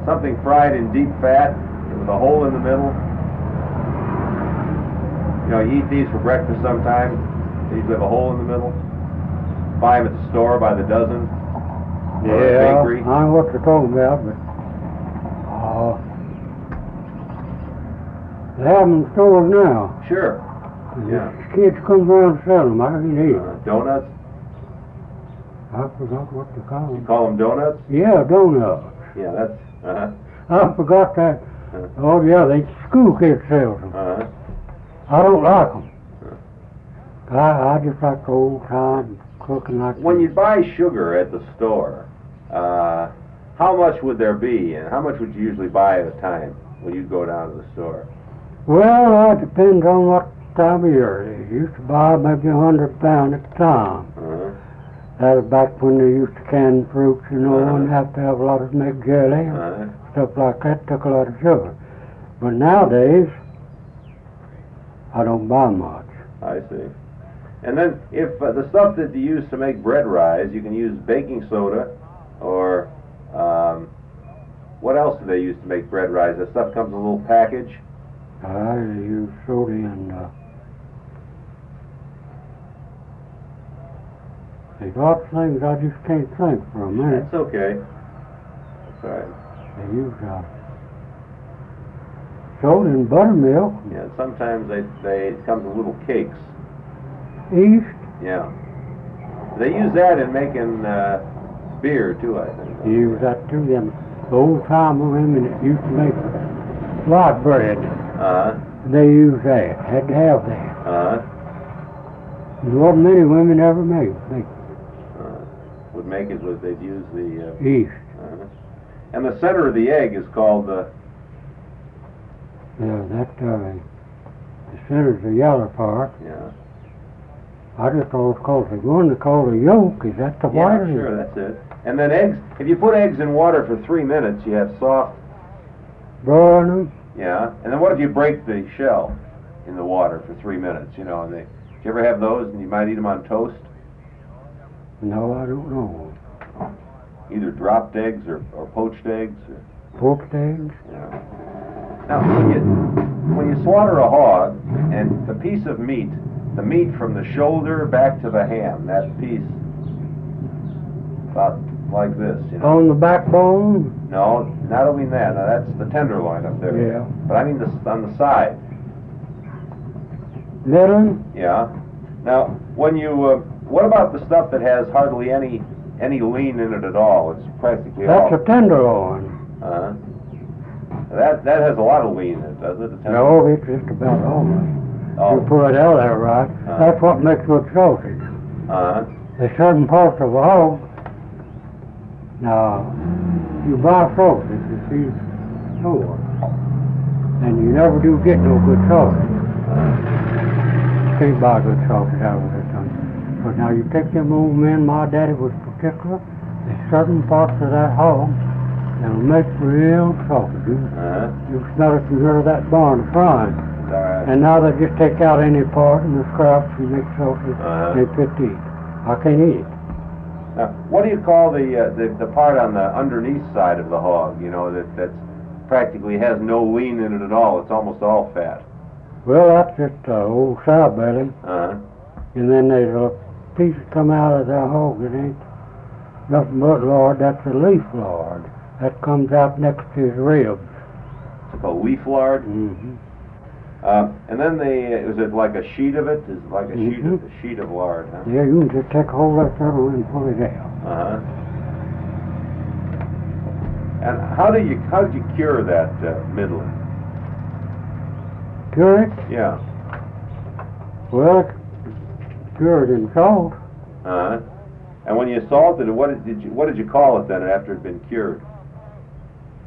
something fried in deep fat with a hole in the middle. You know, you eat these for breakfast sometimes. They usually have a hole in the middle. Buy them at the store by the dozen. Or at a bakery. I know what you're talking about, but they have them in stores now. Sure. Yeah. Kids come around and sell them. I can eat them. Donuts? I forgot what to call them. You call them donuts? Yeah, donuts. Yeah, that's, I forgot that. Oh, yeah, they school kids sell them. I don't like them. I just like the old time cooking like When you buy sugar at the store, how much would there be, and how much would you usually buy at a time when you go down to the store? Well, it depends on what time of year. They used to buy maybe 100 pounds at a time. That was back when they used to can fruits, you know, and have to have a lot of make jelly, stuff like that. Took a lot of sugar. But nowadays, I don't buy much. I see. And then, if the stuff that you use to make bread rise, you can use baking soda, or what else do they use to make bread rise? That stuff comes in a little package. I use soda and there's lots of things I just can't think for a minute. That's okay. That's all right. They use soda and buttermilk. Yeah, sometimes it comes in little cakes. Yeast. Yeah. They use that in making beer too, I think. They use that too. Them old time women that used to make light bread. They use that. Had to have that. There wasn't many women ever made. Would make it was they'd use the yeast. And the center of the egg is called the. Yeah, the center's the yellow part. Yeah. I just thought it was called the one they call the yolk. Is that the white? Yeah, sure, that's it. And then eggs. If you put eggs in water for 3 minutes, you have soft. Boiling them. Yeah. And then what if you break the shell in the water for 3 minutes? You know, and do you ever have those? And you might eat them on toast. No, I don't know. Either dropped eggs or poached eggs. Poached eggs? Yeah. Now, when you slaughter a hog, and the piece of meat, the meat from the shoulder back to the ham, that piece, about like this, you know. On the backbone? No, not only that. Now, that's the tenderloin up there. Yeah. But I mean on the side. Middle? Yeah. Now, when you, what about the stuff that has hardly any lean in it at all? It's practically all. That's a tenderloin. That has a lot of lean in it, doesn't it? No, it's just about all of it. Oh. You put it out there right. That's what makes good sausage. There's certain parts of a hog. Now, you buy sausage, you see, store, and you never do get no good sausage. You can't buy good sausage out of this thing. But now you take them old men, my daddy was particular, there's certain parts of that hog that'll make real sausage. You smell it from here to that barn frying. And now they just take out any part and the scraps and make sausage they fit to eat. I can't eat it. Now, what do you call the part on the underneath side of the hog, you know, that's practically has no lean in it at all? It's almost all fat. Well, that's just old sow belly. And then there's a piece that come out of the hog that ain't nothing but lard. That's a leaf lard. That comes out next to his ribs. It's called leaf lard? And then is it like a sheet of it? Is it like a sheet of lard, huh? Yeah, you can just take a hold of that kettle and pull it out. And how did you cure that middling? Cure it? Yeah. Well, cure it in salt. And when you salted it, what did you call it then after it had been cured?